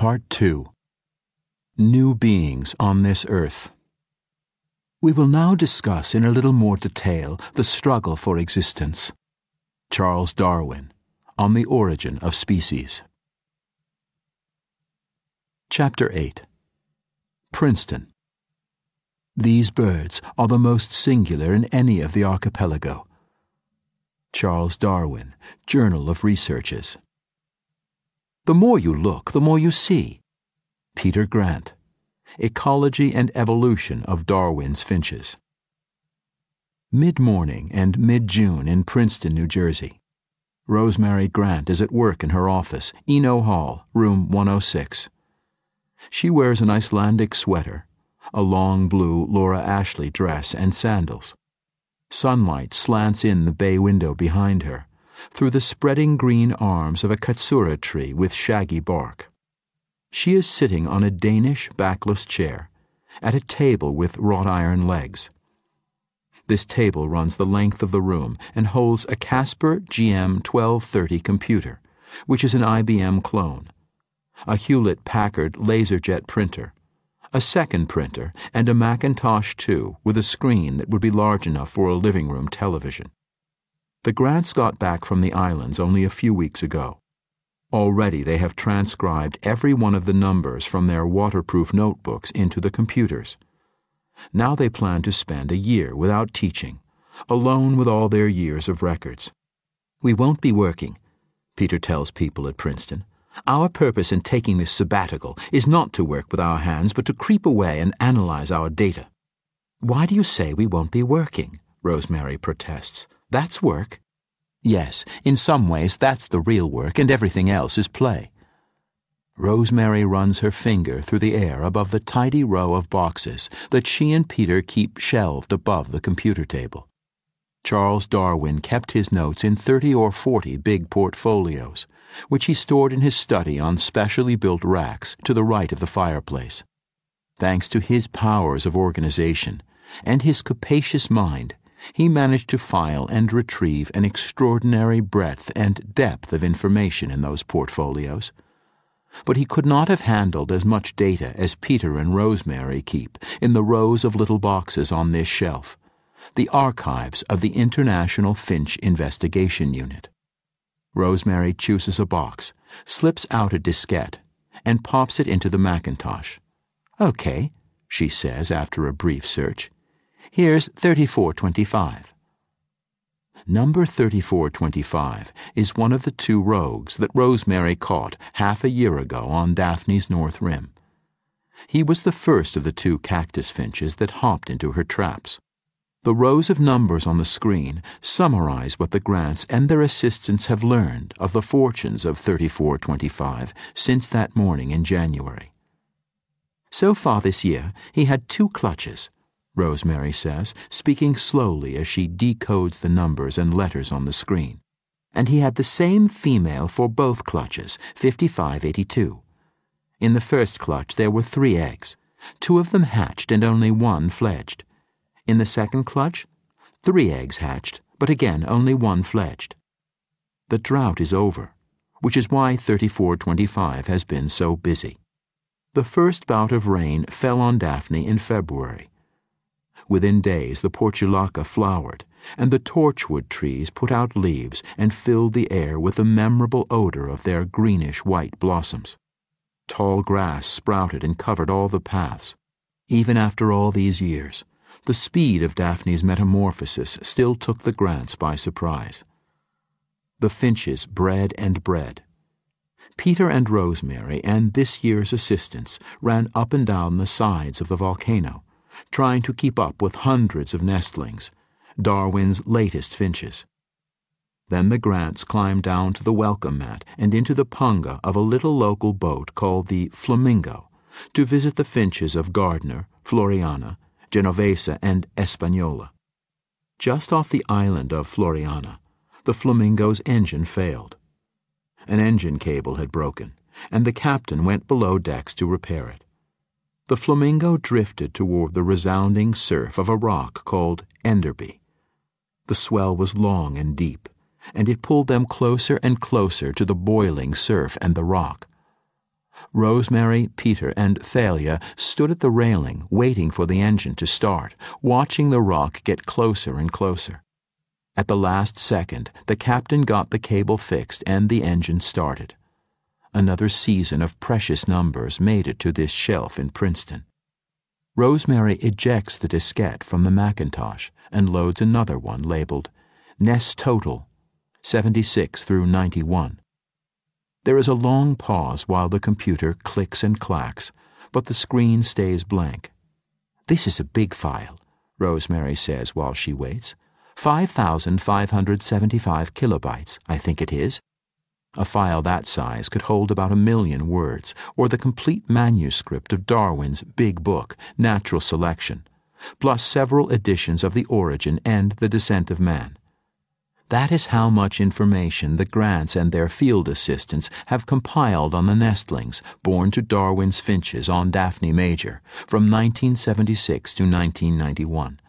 Part 2. New Beings on this Earth. We will now discuss in a little more detail the struggle for existence. Charles Darwin, On the Origin of Species. Chapter 8. Princeton. These birds are the most singular in any of the archipelago. Charles Darwin, Journal of Researches. The more you look, the more you see. Peter Grant, Ecology and Evolution of Darwin's Finches. Mid-morning and mid-June in Princeton, New Jersey. Rosemary Grant is at work in her office, Eno Hall, room 106. She wears an Icelandic sweater, a long blue Laura Ashley dress and sandals. Sunlight slants in the bay window behind her, through the spreading green arms of a katsura tree with shaggy bark. She is sitting on a Danish backless chair, at a table with wrought iron legs. This table runs the length of the room and holds a Casper GM 1230 computer, which is an IBM clone, a Hewlett-Packard LaserJet printer, a second printer, and a Macintosh 2 with a screen that would be large enough for a living room television. The Grants got back from the islands only a few weeks ago. Already they have transcribed every one of the numbers from their waterproof notebooks into the computers. Now they plan to spend a year without teaching, alone with all their years of records. "We won't be working," Peter tells people at Princeton. "Our purpose in taking this sabbatical is not to work with our hands, but to creep away and analyze our data." "Why do you say we won't be working?" Rosemary protests. "That's work." "Yes, in some ways that's the real work, and everything else is play." Rosemary runs her finger through the air above the tidy row of boxes that she and Peter keep shelved above the computer table. Charles Darwin kept his notes in 30 or 40 big portfolios, which he stored in his study on specially built racks to the right of the fireplace. Thanks to his powers of organization and his capacious mind, he managed to file and retrieve an extraordinary breadth and depth of information in those portfolios. But he could not have handled as much data as Peter and Rosemary keep in the rows of little boxes on this shelf, the archives of the International Finch Investigation Unit. Rosemary chooses a box, slips out a diskette, and pops it into the Macintosh. "Okay," she says after a brief search. "Here's 3425. Number 3425 is one of the two rogues that Rosemary caught half a year ago on Daphne's North Rim. He was the first of the two cactus finches that hopped into her traps. The rows of numbers on the screen summarize what the Grants and their assistants have learned of the fortunes of 3425 since that morning in January. "So far this year, he had 2 clutches," Rosemary says, speaking slowly as she decodes the numbers and letters on the screen. "And he had the same female for both clutches, 5582. In the first clutch there were 3 eggs. 2 of them hatched and only 1 fledged. In the second clutch, 3 eggs hatched, but again only 1 fledged. The drought is over, which is why 3425 has been so busy. The first bout of rain fell on Daphne in February. Within days the portulaca flowered, and the torchwood trees put out leaves and filled the air with the memorable odor of their greenish-white blossoms. Tall grass sprouted and covered all the paths. Even after all these years, the speed of Daphne's metamorphosis still took the Grants by surprise. The finches bred and bred. Peter and Rosemary and this year's assistants ran up and down the sides of the volcano, trying to keep up with hundreds of nestlings, Darwin's latest finches. Then the Grants climbed down to the welcome mat and into the punga of a little local boat called the Flamingo to visit the finches of Gardner, Floriana, Genovesa, and Espanola. Just off the island of Floriana, the Flamingo's engine failed. An engine cable had broken, and the captain went below decks to repair it. The Flamingo drifted toward the resounding surf of a rock called Enderby. The swell was long and deep, and it pulled them closer and closer to the boiling surf and the rock. Rosemary, Peter, and Thalia stood at the railing, waiting for the engine to start, watching the rock get closer and closer. At the last second, the captain got the cable fixed and the engine started. Another season of precious numbers made it to this shelf in Princeton. Rosemary ejects the diskette from the Macintosh and loads another one labeled Ness Total, 76 through 91. There is a long pause while the computer clicks and clacks, but the screen stays blank. "This is a big file," Rosemary says while she waits. 5,575 kilobytes, I think it is. A file that size could hold about 1,000,000 words, or the complete manuscript of Darwin's big book, Natural Selection, plus several editions of The Origin and The Descent of Man. That is how much information the Grants and their field assistants have compiled on the nestlings born to Darwin's finches on Daphne Major from 1976 to 1991.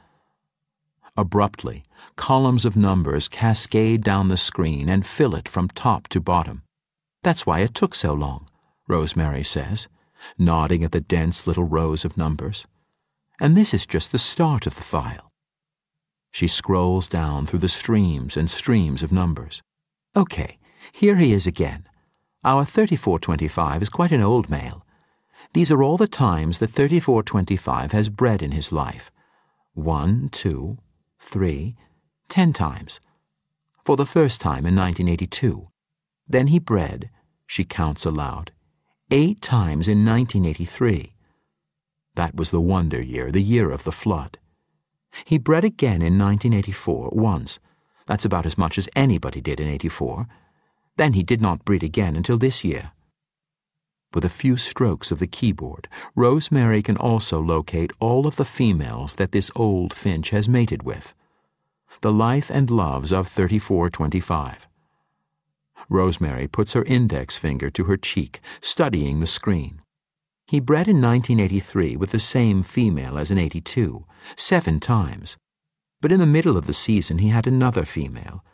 Abruptly, columns of numbers cascade down the screen and fill it from top to bottom. "That's why it took so long," Rosemary says, nodding at the dense little rows of numbers. "And this is just the start of the file." She scrolls down through the streams and streams of numbers. "Okay, here he is again. Our 3425 is quite an old male. These are all the times that 3425 has bred in his life. 1, 2, 3, 10 times. For the first time in 1982. Then he bred," she counts aloud, 8 times in 1983. That was the wonder year, the year of the flood. He bred again in 1984, once. That's about as much as anybody did in 84. Then he did not breed again until this year. With a few strokes of the keyboard, Rosemary can also locate all of the females that this old finch has mated with. The life and loves of 3425. Rosemary puts her index finger to her cheek, studying the screen. He bred in 1983 with the same female as in 82, 7 times. But in the middle of the season he had another female,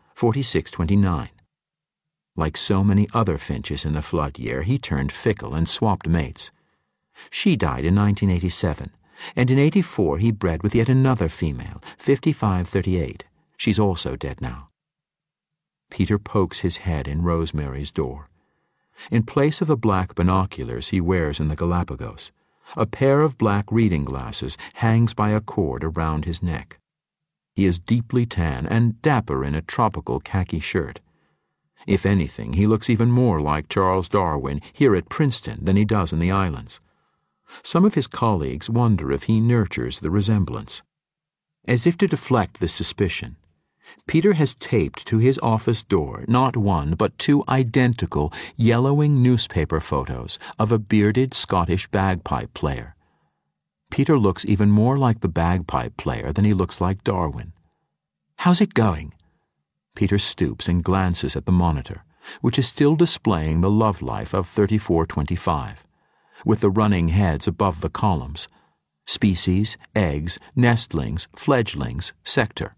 4629. Like so many other finches in the flood year, he turned fickle and swapped mates. She died in 1987, and in 84 he bred with yet another female, 5538. She's also dead now. Peter pokes his head in Rosemary's door. In place of the black binoculars he wears in the Galapagos, a pair of black reading glasses hangs by a cord around his neck. He is deeply tan and dapper in a tropical khaki shirt. If anything, he looks even more like Charles Darwin here at Princeton than he does in the islands. Some of his colleagues wonder if he nurtures the resemblance. As if to deflect this suspicion, Peter has taped to his office door not one but 2 identical yellowing newspaper photos of a bearded Scottish bagpipe player. Peter looks even more like the bagpipe player than he looks like Darwin. "How's it going?" Peter stoops and glances at the monitor, which is still displaying the love life of 3425, with the running heads above the columns: species, eggs, nestlings, fledglings, sector.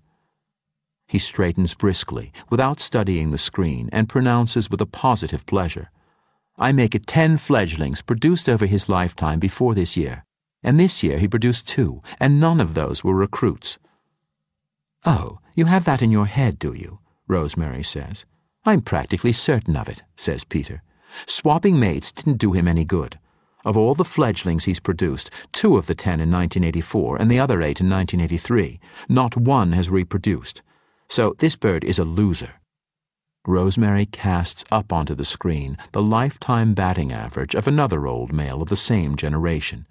He straightens briskly, without studying the screen, and pronounces with a positive pleasure, "I make it 10 fledglings produced over his lifetime before this year, and this year he produced 2, and none of those were recruits." "Oh, you have that in your head, do you?" Rosemary says. "I'm practically certain of it," says Peter. "Swapping mates didn't do him any good. Of all the fledglings he's produced, 2 of the 10 in 1984 and the other 8 in 1983, not one has reproduced. So this bird is a loser." Rosemary casts up onto the screen the lifetime batting average of another old male of the same generation,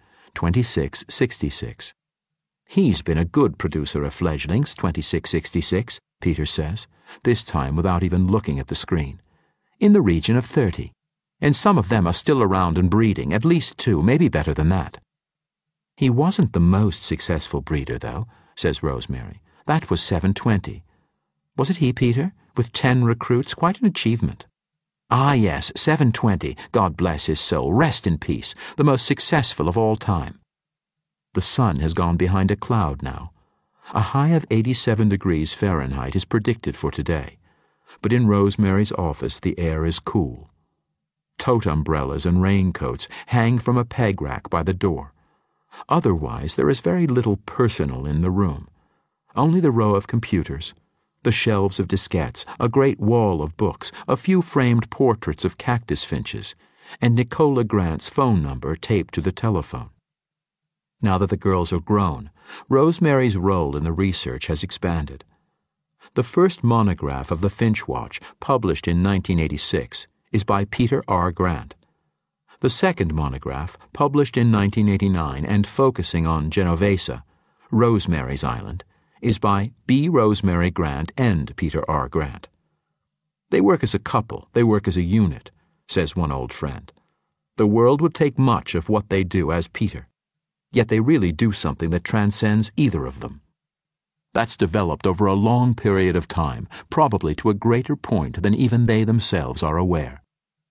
2666. "He's been a good producer of fledglings, 2666, Peter says, this time without even looking at the screen. "In the region of 30. And some of them are still around and breeding, at least 2, maybe better than that." "He wasn't the most successful breeder, though," says Rosemary. "That was 720. Was it he, Peter? With 10 recruits, quite an achievement." "Ah, yes, 720, God bless his soul, rest in peace, the most successful of all time." The sun has gone behind a cloud now. A high of 87 degrees Fahrenheit is predicted for today, but in Rosemary's office the air is cool. Tote umbrellas and raincoats hang from a peg rack by the door. Otherwise, there is very little personal in the room. Only the row of computers, the shelves of diskettes, a great wall of books, a few framed portraits of cactus finches, and Nicola Grant's phone number taped to the telephone. Now that the girls are grown, Rosemary's role in the research has expanded. The first monograph of the Finch Watch, published in 1986, is by Peter R. Grant. The second monograph, published in 1989 and focusing on Genovesa, Rosemary's Island, is by B. Rosemary Grant and Peter R. Grant. They work as a couple, they work as a unit, says one old friend. The world would take much of what they do as Peter. Yet they really do something that transcends either of them. That's developed over a long period of time, probably to a greater point than even they themselves are aware.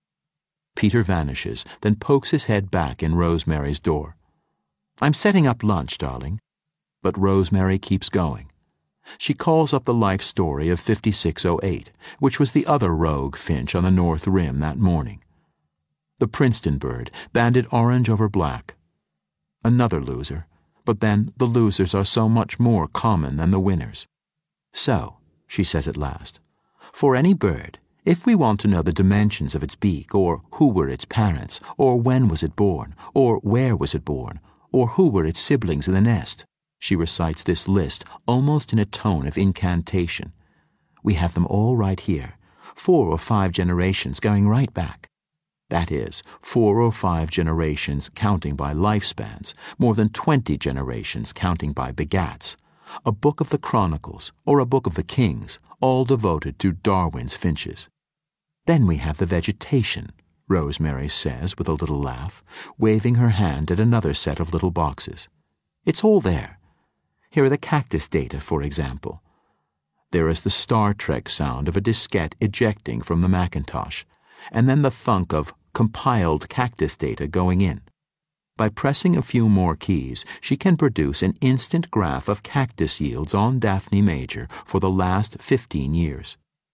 Peter vanishes, then pokes his head back in Rosemary's door. "I'm setting up lunch, darling." But Rosemary keeps going. She calls up the life story of 5608, which was the other rogue finch on the North Rim that morning. The Princeton bird, banded orange over black. Another loser, but then the losers are so much more common than the winners. "So," she says at last, "for any bird, if we want to know the dimensions of its beak, or who were its parents, or when was it born, or where was it born, or who were its siblings in the nest," she recites this list almost in a tone of incantation. "We have them all right here, 4 or 5 generations going right back. That is, 4 or 5 generations counting by lifespans, more than 20 generations counting by begats, a book of the Chronicles or a book of the Kings, all devoted to Darwin's finches. Then we have the vegetation," Rosemary says with a little laugh, waving her hand at another set of little boxes. "It's all there. Here are the cactus data, for example. There is the Star Trek sound of a diskette ejecting from the Macintosh, and then the thunk of compiled cactus data going in. By pressing a few more keys, she can produce an instant graph of cactus yields on Daphne Major for the last 15 years.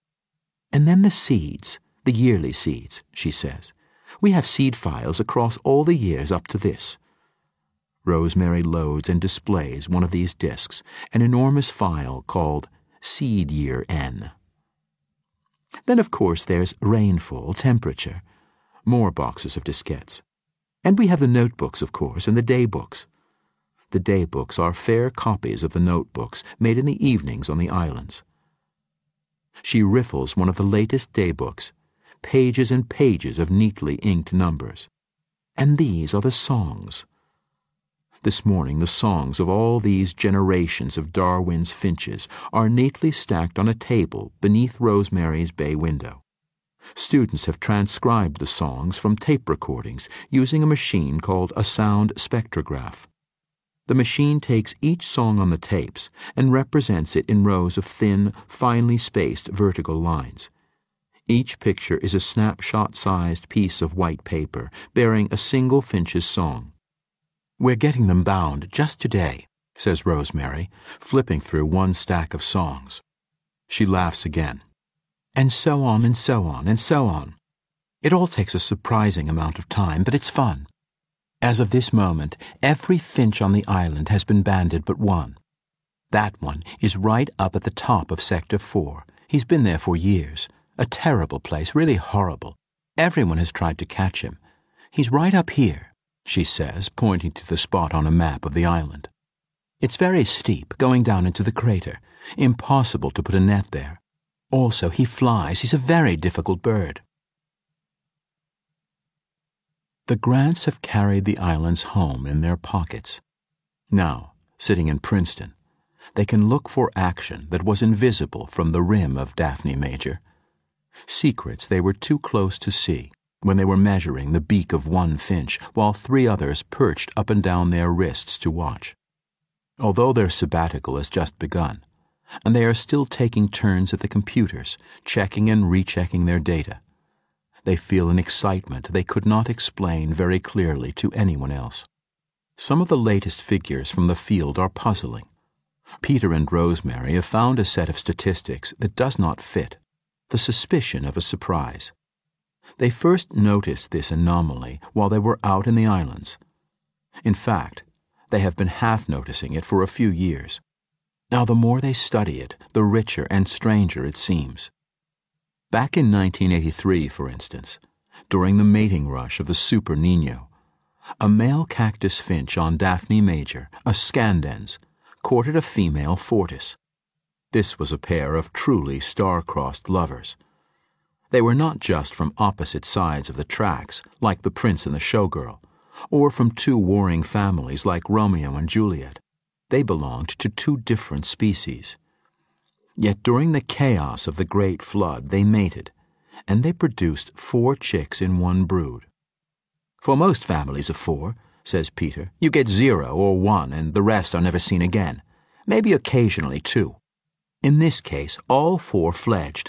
And then the seeds, the yearly seeds," she says. "We have seed files across all the years up to this." Rosemary loads and displays one of these disks, an enormous file called Seed Year N. Then, of course, there's rainfall, temperature, more boxes of diskettes. And we have the notebooks, of course, and the daybooks. The daybooks are fair copies of the notebooks made in the evenings on the islands. She riffles one of the latest daybooks, pages and pages of neatly inked numbers. And these are the songs. This morning, the songs of all these generations of Darwin's finches are neatly stacked on a table beneath Rosemary's bay window. Students have transcribed the songs from tape recordings using a machine called a sound spectrograph. The machine takes each song on the tapes and represents it in rows of thin, finely spaced vertical lines. Each picture is a snapshot-sized piece of white paper bearing a single finch's song. "We're getting them bound just today," says Rosemary, flipping through one stack of songs. She laughs again. "And so on and so on and so on. It all takes a surprising amount of time, but it's fun. As of this moment, every finch on the island has been banded but one. That one is right up at the top of Sector 4. He's been there for years. A terrible place, really horrible. Everyone has tried to catch him. He's right up here," she says, pointing to the spot on a map of the island. "It's very steep, going down into the crater. Impossible to put a net there. Also, he flies. He's a very difficult bird." The Grants have carried the islands home in their pockets. Now, sitting in Princeton, they can look for action that was invisible from the rim of Daphne Major. Secrets they were too close to see when they were measuring the beak of one finch while 3 others perched up and down their wrists to watch. Although their sabbatical has just begun, and they are still taking turns at the computers, checking and rechecking their data, they feel an excitement they could not explain very clearly to anyone else. Some of the latest figures from the field are puzzling. Peter and Rosemary have found a set of statistics that does not fit, the suspicion of a surprise. They first noticed this anomaly while they were out in the islands. In fact, they have been half noticing it for a few years. Now the more they study it, the richer and stranger it seems. Back in 1983, for instance, during the mating rush of the Super Nino, a male cactus finch on Daphne major, a scandens, courted a female fortis. This was a pair of truly star-crossed lovers. They were not just from opposite sides of the tracks, like the prince and the showgirl, or from two warring families like Romeo and Juliet. They belonged to two different species. Yet during the chaos of the Great Flood they mated, and they produced 4 chicks in one brood. "For most families of 4, says Peter, you get 0 or 1 and the rest are never seen again, maybe occasionally 2. In this case, all 4 fledged,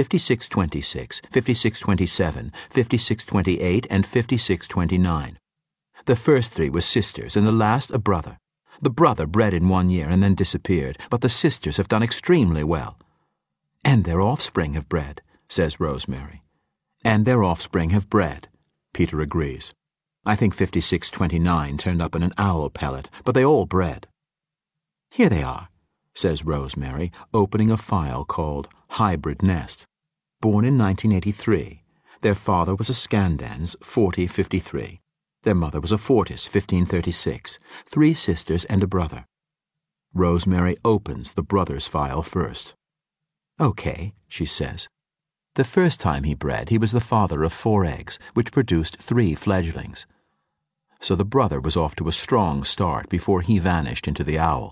5626, 5627, 5628, and 5629. The first 3 were sisters and the last a brother. The brother bred in 1 year and then disappeared, but the sisters have done extremely well." "And their offspring have bred," says Rosemary. "And their offspring have bred," Peter agrees. "I think 5629 turned up in an owl pellet, but they all bred." "Here they are," says Rosemary, opening a file called Hybrid Nest. "Born in 1983. Their father was a scandens, 4053. Their mother was a fortis, 1536, 3 sisters and a brother." Rosemary opens the brother's file first. "Okay," she says. "The first time he bred, he was the father of 4 eggs, which produced 3 fledglings. So the brother was off to a strong start before he vanished into the owl."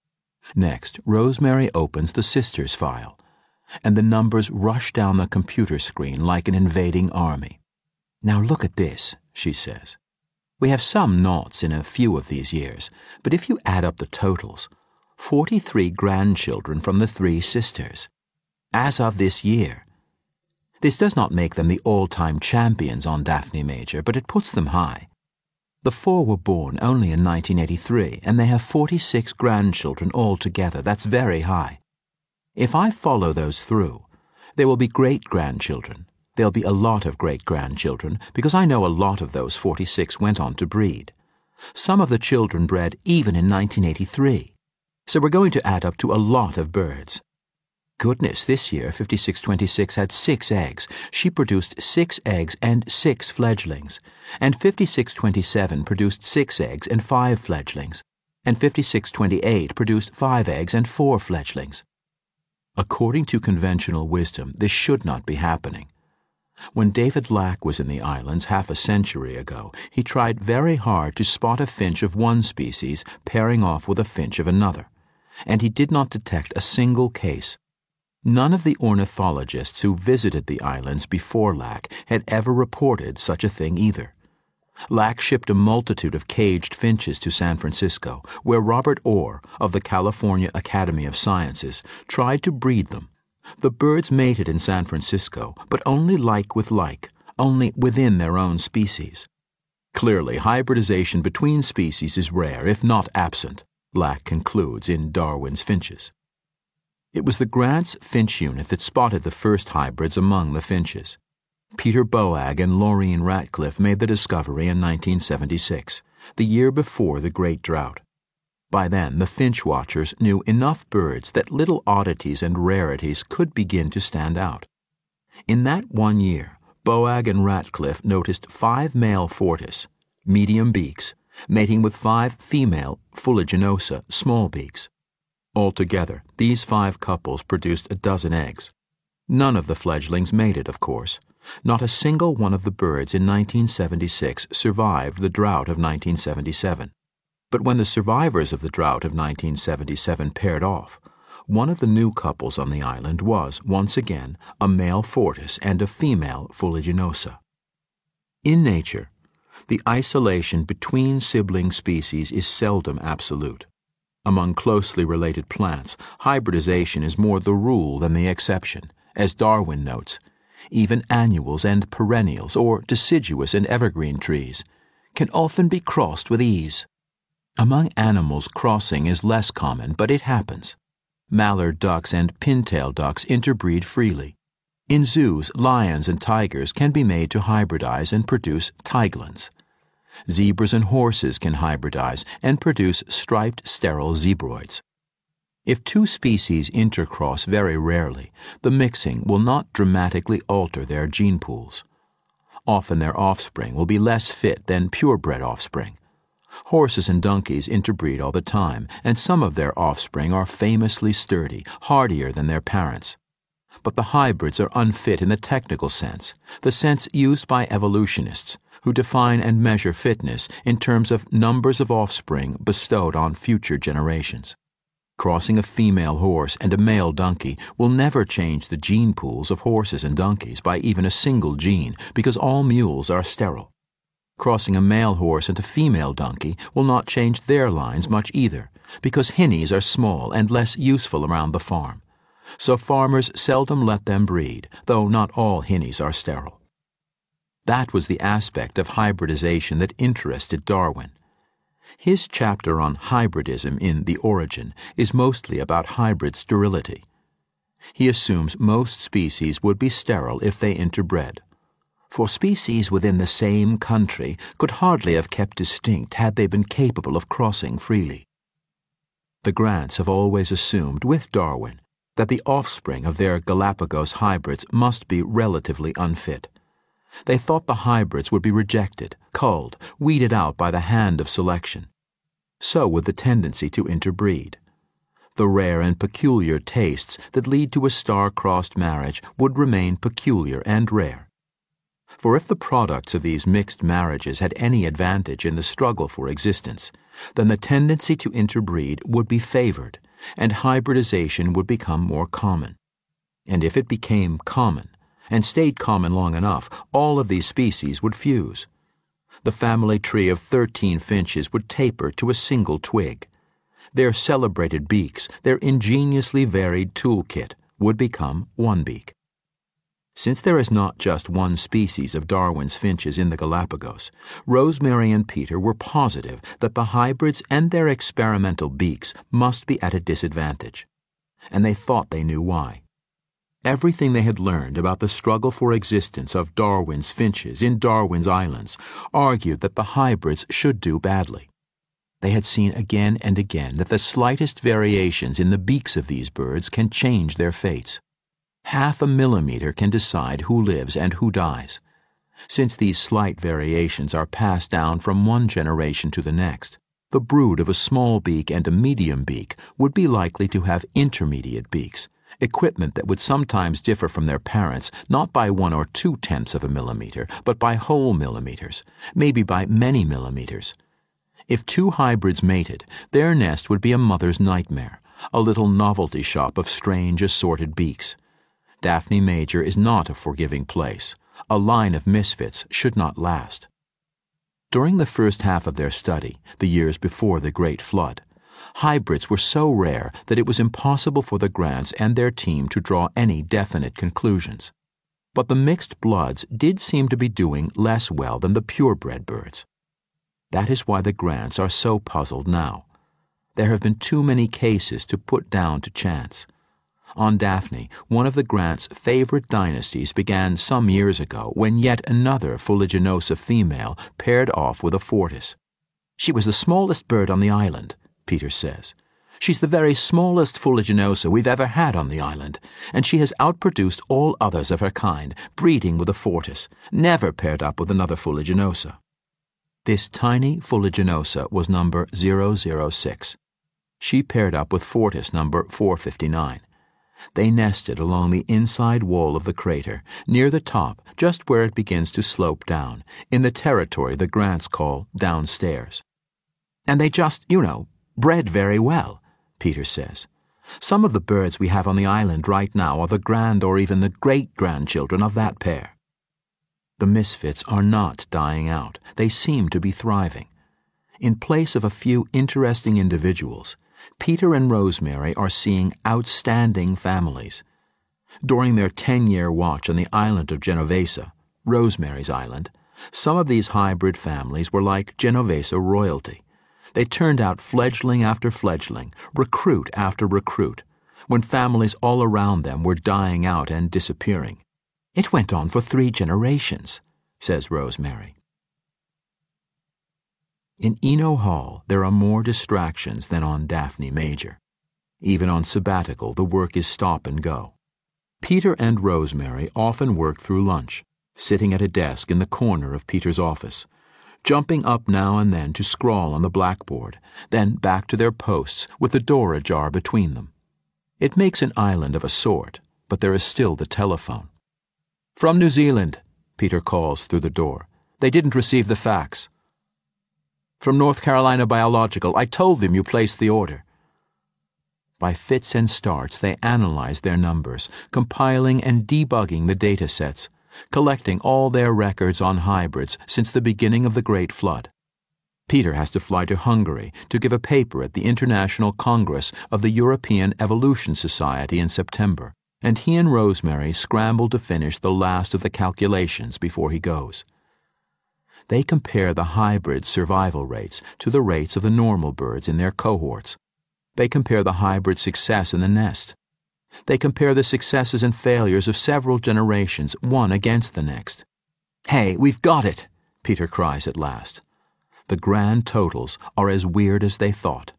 Next, Rosemary opens the sisters' file, and the numbers rush down the computer screen like an invading army. "Now look at this," she says. "We have some noughts in a few of these years, but if you add up the totals, 43 grandchildren from the 3 sisters, as of this year. This does not make them the all-time champions on Daphne major, but it puts them high. The 4 were born only in 1983, and they have 46 grandchildren altogether. That's very high. If I follow those through, there will be great-grandchildren. There'll be a lot of great-grandchildren, because I know a lot of those 46 went on to breed. Some of the children bred even in 1983. So we're going to add up to a lot of birds. Goodness, this year 5626 had 6 eggs. She produced 6 eggs and 6 fledglings. And 5627 produced 6 eggs and 5 fledglings. And 5628 produced 5 eggs and 4 fledglings. According to conventional wisdom, this should not be happening. When David Lack was in the islands half a century ago, he tried very hard to spot a finch of one species pairing off with a finch of another, and he did not detect a single case. None of the ornithologists who visited the islands before Lack had ever reported such a thing either. Lack shipped a multitude of caged finches to San Francisco, where Robert Orr of the California Academy of Sciences tried to breed them. The birds mated in San Francisco, but only like with like, only within their own species. Clearly, hybridization between species is rare, if not absent, Lack concludes in Darwin's Finches. It was the Grant's Finch Unit that spotted the first hybrids among the finches. Peter Boag and Laureen Ratcliffe made the discovery in 1976, the year before the Great Drought. By then, the finch watchers knew enough birds that little oddities and rarities could begin to stand out. In that 1 year, Boag and Ratcliffe noticed 5 male fortis, medium beaks, mating with 5 female fuliginosa, small beaks. Altogether, these 5 couples produced a dozen eggs. None of the fledglings mated, of course. Not a single one of the birds in 1976 survived the drought of 1977. But when the survivors of the drought of 1977 paired off, one of the new couples on the island was, once again, a male fortis and a female fuliginosa. In nature, the isolation between sibling species is seldom absolute. Among closely related plants, hybridization is more the rule than the exception, as Darwin notes. Even annuals and perennials, or deciduous and evergreen trees, can often be crossed with ease. Among animals, crossing is less common, but it happens. Mallard ducks and pintail ducks interbreed freely. In zoos, lions and tigers can be made to hybridize and produce tiglins. Zebras and horses can hybridize and produce striped sterile zebroids. If two species intercross very rarely, the mixing will not dramatically alter their gene pools. Often their offspring will be less fit than purebred offspring. Horses and donkeys interbreed all the time, and some of their offspring are famously sturdy, hardier than their parents. But the hybrids are unfit in the technical sense, the sense used by evolutionists, who define and measure fitness in terms of numbers of offspring bestowed on future generations. Crossing a female horse and a male donkey will never change the gene pools of horses and donkeys by even a single gene, because all mules are sterile. Crossing a male horse and a female donkey will not change their lines much either, because hinnies are small and less useful around the farm. So farmers seldom let them breed, though not all hinnies are sterile. That was the aspect of hybridization that interested Darwin. His chapter on hybridism in The Origin is mostly about hybrid sterility. He assumes most species would be sterile if they interbred. For species within the same country could hardly have kept distinct had they been capable of crossing freely. The Grants have always assumed, with Darwin, that the offspring of their Galapagos hybrids must be relatively unfit. They thought the hybrids would be rejected, culled, weeded out by the hand of selection. So would the tendency to interbreed. The rare and peculiar tastes that lead to a star-crossed marriage would remain peculiar and rare. For if the products of these mixed marriages had any advantage in the struggle for existence, then the tendency to interbreed would be favored, and hybridization would become more common. And if it became common, and stayed common long enough, all of these species would fuse. The family tree of 13 finches would taper to a single twig. Their celebrated beaks, their ingeniously varied toolkit, would become one beak. Since there is not just one species of Darwin's finches in the Galapagos, Rosemary and Peter were positive that the hybrids and their experimental beaks must be at a disadvantage. And they thought they knew why. Everything they had learned about the struggle for existence of Darwin's finches in Darwin's Islands argued that the hybrids should do badly. They had seen again and again that the slightest variations in the beaks of these birds can change their fates. 0.5 millimeter can decide who lives and who dies. Since these slight variations are passed down from one generation to the next, the brood of a small beak and a medium beak would be likely to have intermediate beaks, equipment that would sometimes differ from their parents not by 1 or 2/10 of a millimeter, but by whole millimeters, maybe by many millimeters. If two hybrids mated, their nest would be a mother's nightmare, a little novelty shop of strange assorted beaks. Daphne Major is not a forgiving place. A line of misfits should not last. During the first half of their study, the years before the Great Flood, hybrids were so rare that it was impossible for the Grants and their team to draw any definite conclusions. But the mixed bloods did seem to be doing less well than the purebred birds. That is why the Grants are so puzzled now. There have been too many cases to put down to chance. On Daphne, one of the Grants' favorite dynasties began some years ago when yet another fuliginosa female paired off with a Fortis. "She was the smallest bird on the island," Peter says. "She's the very smallest fuliginosa we've ever had on the island, and she has outproduced all others of her kind, breeding with a Fortis, never paired up with another fuliginosa." This tiny fuliginosa was number 006. She paired up with Fortis number 459. They nested along the inside wall of the crater, near the top, just where it begins to slope down, in the territory the Grants call downstairs. "And they just, bred very well," Peter says. "Some of the birds we have on the island right now are the grand or even the great-grandchildren of that pair." The misfits are not dying out. They seem to be thriving. In place of a few interesting individuals, Peter and Rosemary are seeing outstanding families. During their 10-year watch on the island of Genovesa, Rosemary's Island, some of these hybrid families were like Genovesa royalty. They turned out fledgling after fledgling, recruit after recruit, when families all around them were dying out and disappearing. It went on for 3 generations, says Rosemary. In Eno Hall, there are more distractions than on Daphne Major. Even on sabbatical, the work is stop and go. Peter and Rosemary often work through lunch, sitting at a desk in the corner of Peter's office, jumping up now and then to scrawl on the blackboard, then back to their posts with the door ajar between them. It makes an island of a sort, but there is still the telephone. "From New Zealand," Peter calls through the door. "They didn't receive the fax." "From North Carolina Biological. I told them you placed the order." By fits and starts, they analyze their numbers, compiling and debugging the data sets, collecting all their records on hybrids since the beginning of the Great Flood. Peter has to fly to Hungary to give a paper at the International Congress of the European Evolution Society in September, and he and Rosemary scramble to finish the last of the calculations before he goes. They compare the hybrid survival rates to the rates of the normal birds in their cohorts. They compare the hybrid success in the nest. They compare the successes and failures of several generations, one against the next. "Hey, we've got it!" Peter cries at last. The grand totals are as weird as they thought.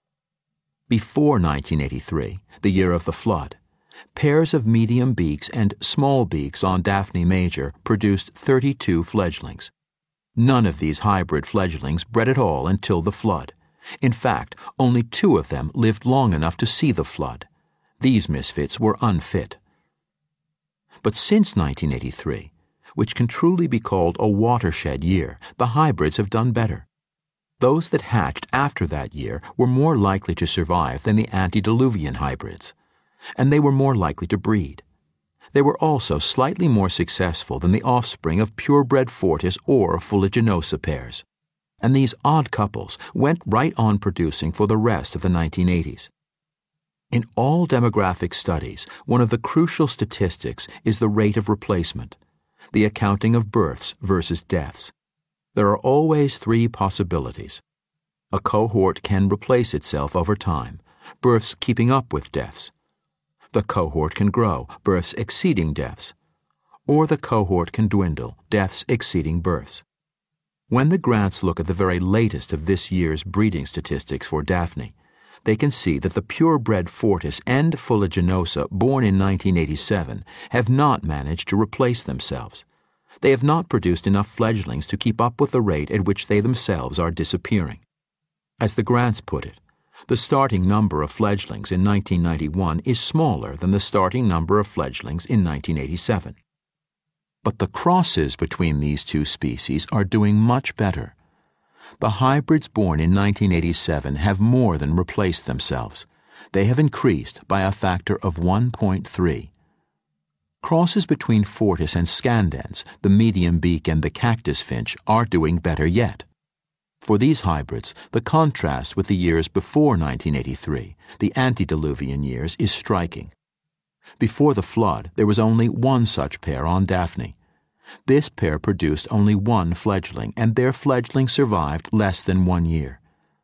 Before 1983, the year of the flood, pairs of medium beaks and small beaks on Daphne Major produced 32 fledglings. None of these hybrid fledglings bred at all until the flood. In fact, only 2 of them lived long enough to see the flood. These misfits were unfit. But since 1983, which can truly be called a watershed year, the hybrids have done better. Those that hatched after that year were more likely to survive than the antediluvian hybrids, and they were more likely to breed. They were also slightly more successful than the offspring of purebred Fortis or Fuliginosa pairs. And these odd couples went right on producing for the rest of the 1980s. In all demographic studies, one of the crucial statistics is the rate of replacement, the accounting of births versus deaths. There are always 3 possibilities. A cohort can replace itself over time, births keeping up with deaths. The cohort can grow, births exceeding deaths. Or the cohort can dwindle, deaths exceeding births. When the Grants look at the very latest of this year's breeding statistics for Daphne, they can see that the purebred Fortis and Fuliginosa born in 1987 have not managed to replace themselves. They have not produced enough fledglings to keep up with the rate at which they themselves are disappearing. As the Grants put it, the starting number of fledglings in 1991 is smaller than the starting number of fledglings in 1987. But the crosses between these 2 species are doing much better. The hybrids born in 1987 have more than replaced themselves. They have increased by a factor of 1.3. Crosses between Fortis and Scandens, the medium beak and the cactus finch, are doing better yet. For these hybrids, the contrast with the years before 1983, the antediluvian years, is striking. Before the flood, there was only 1 such pair on Daphne. This pair produced only 1 fledgling, and their fledgling survived less than 1 year.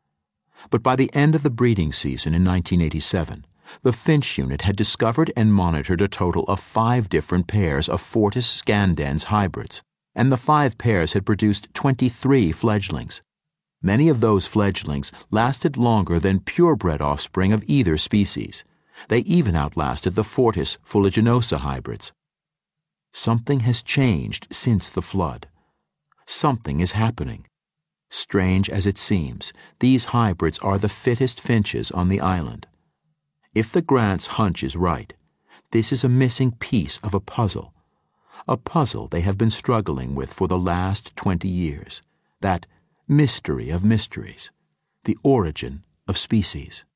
But by the end of the breeding season in 1987, the Finch unit had discovered and monitored a total of 5 different pairs of Fortis scandens hybrids, and the 5 pairs had produced 23 fledglings. Many of those fledglings lasted longer than purebred offspring of either species. They even outlasted the Fortis Fuliginosa hybrids. Something has changed since the flood. Something is happening. Strange as it seems, these hybrids are the fittest finches on the island. If the Grants' hunch is right, this is a missing piece of a puzzle they have been struggling with for the last 20 years, that mystery of mysteries, the origin of species.